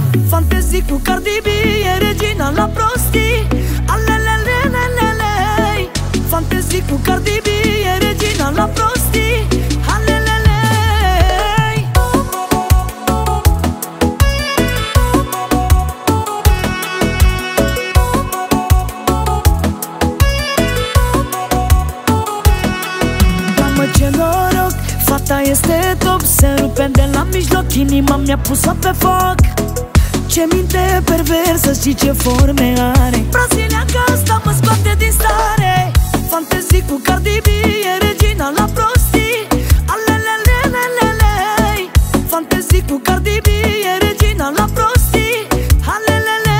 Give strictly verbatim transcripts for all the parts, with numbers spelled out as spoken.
Fantezii cu Cardi B, e regina la prostii. Alelelelelelei. Fantezii cu Cardi B, e regina la prostii. Alelelei. Mamă, ce noroc, fata este top. Se rupe de la mijloc, inima mi-a pus-o pe foc. Ce minte perversă și ce forme are. Brazilianca asta mă scoate din stare. Fantezii cu Cardi B, e regina la prostii. Alelelelelelei. Fantezii cu Cardi B, e regina la prostii. Alelelei.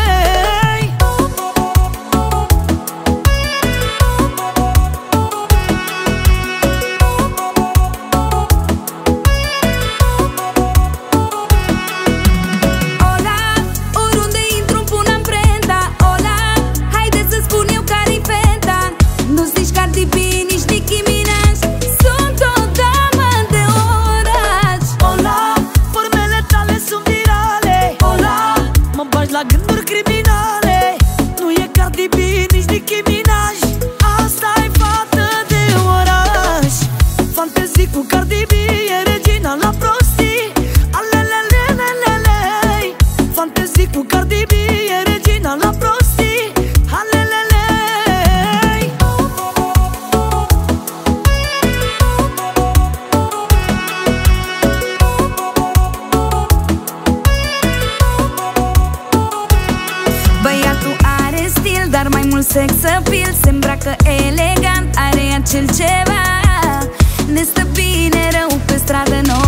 La gânduri criminale. Nu e Cardi B, nici Nicki Minaj. Asta-i fată de oraș. Fantezii cu Cardi B, e regina la prostii. Alelelelelelei. Fantezii cu Cardi B, e regina la prostii. Alelelei. Băiatul are stil, dar mai mult sex appeal. Se îmbracă elegant, are acel ceva. Ne stă bine rău pe stradă nouă.